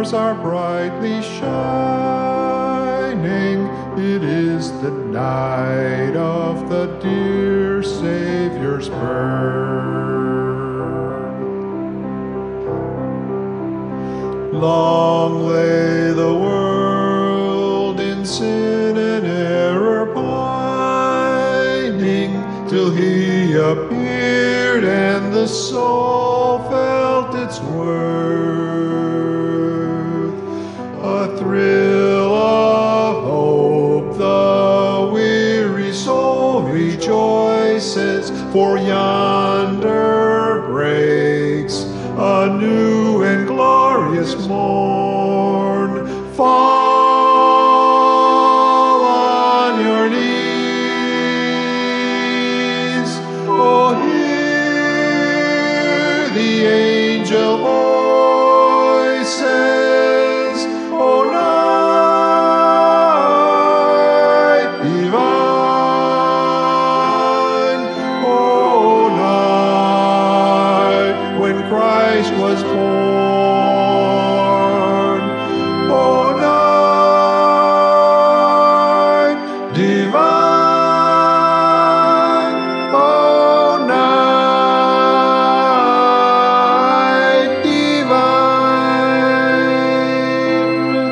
stars are brightly shining. It is the night of the dear Savior's birth. Long lay the world in sin and error pining, till he appeared and the soul felt its worth. A thrill of hope, the weary soul rejoices, for yonder breaks a new and glorious morn. Fall on your knees, oh, hear the angel voices, oh, night divine, oh, night when Christ was born, oh, night divine, oh, night divine.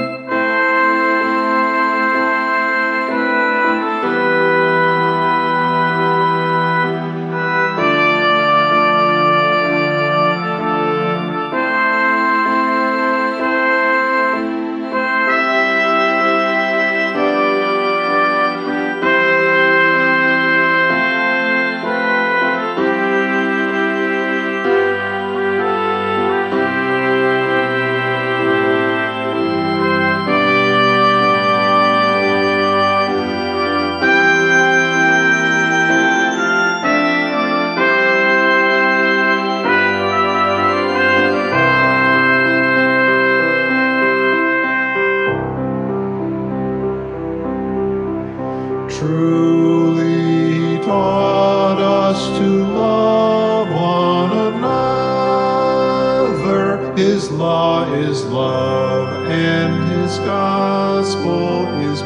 Truly he taught us to love one another. His law is love, and his gospel is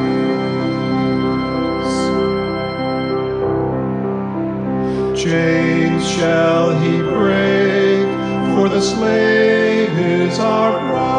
peace. Chains shall he break, for the slave is our bride.